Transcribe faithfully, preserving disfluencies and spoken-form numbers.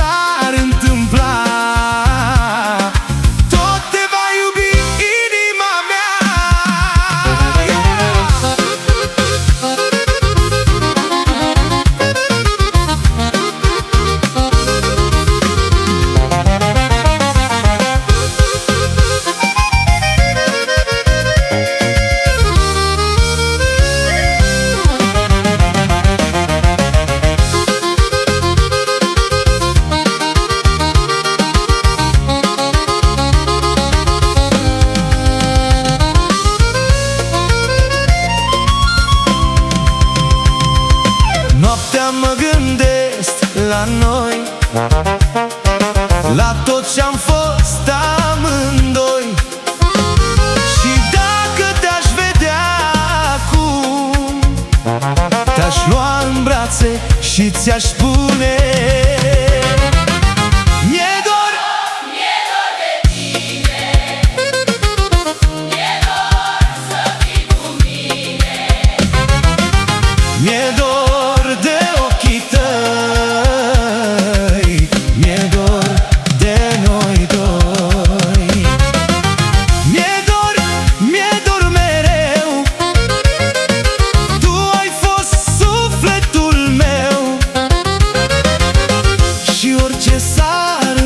s-ar întâmpla, tot te va iubi inima mea. Noaptea mă gândesc la noi, la tot ce-am fost amândoi. Și dacă te-aș vedea acum, te-aș lua în brațe și ți-aș spune: mi-e dor, Mi-e dor de tine, mi-e dor să fii cu mine, mi-e dor de ochii tăi, mi-e dor de noi doi. Mi-e dor, mi-e dor mereu, tu ai fost sufletul meu. Și orice s-ar